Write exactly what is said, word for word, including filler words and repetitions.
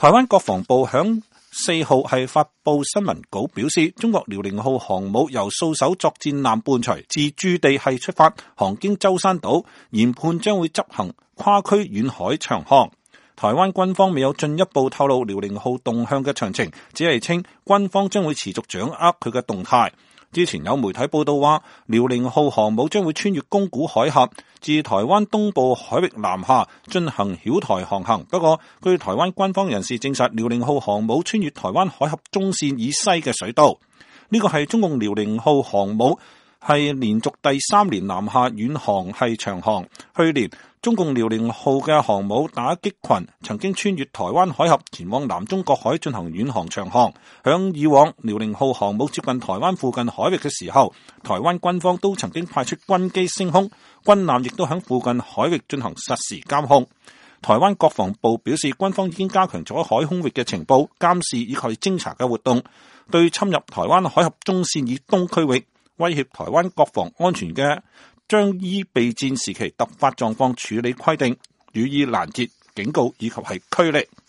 台灣國防部響四號係發布新聞稿表示，中國遼寧號航母由數艘作戰艦伴隨自駐地係出發，航經舟山島，研判將會執行跨區遠海長航。台灣軍方未有進一步透露遼寧號動向嘅詳情，只係稱軍方將會持續掌握佢嘅動態。之前有媒體報道話，遼寧號航母將會穿越宮古海峽，自台灣東部海域南下進行曉台航行。不過，據台灣軍方人士證實，遼寧號航母穿越台灣海峽中線以西嘅水道。呢個係中共遼寧號航母係連續第三年南下遠航係長航。去年中共遼寧號嘅航母打擊群曾經穿越台灣海峽前往南中國海進行遠航長航。響以往遼寧號航母接近台灣附近海域嘅時候，台灣軍方都曾經派出軍機升空，軍艦亦都響附近海域進行實時監控。台灣國防部表示，軍方已經加強咗海空域嘅情報監視以及偵查嘅活動，對侵入台灣海峽中線以東區域威脅台灣國防安全嘅，將依備戰時期突發狀況處理規定予以攔截、警告以及係驅離。